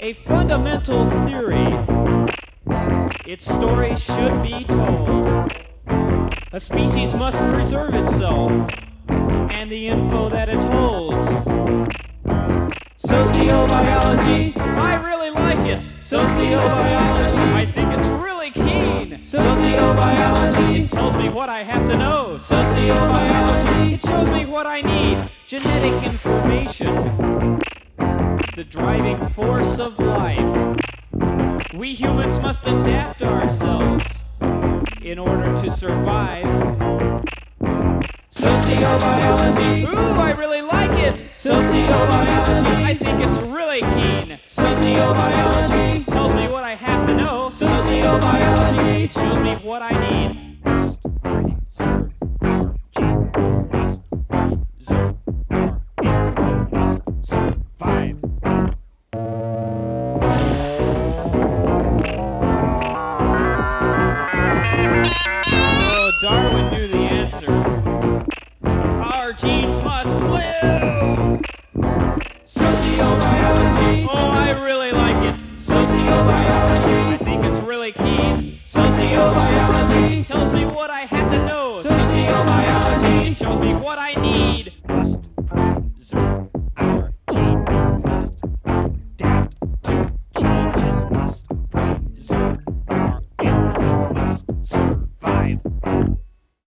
a fundamental theory. Its story should be told. A species must preserve itself and the info that it holds. Sociobiology, I really like it. Sociobiology, I think it's really keen. Sociobiology, it tells me what I have to know. Sociobiology, it shows me what I need. Genetic information, the driving force of life. We humans must adapt ourselves in order to survive. Sociobiology, ooh, I really like it. Sociobiology, I think it's really keen. Sociobiology tells me what I have to know. Sociobiology, it shows me what I need.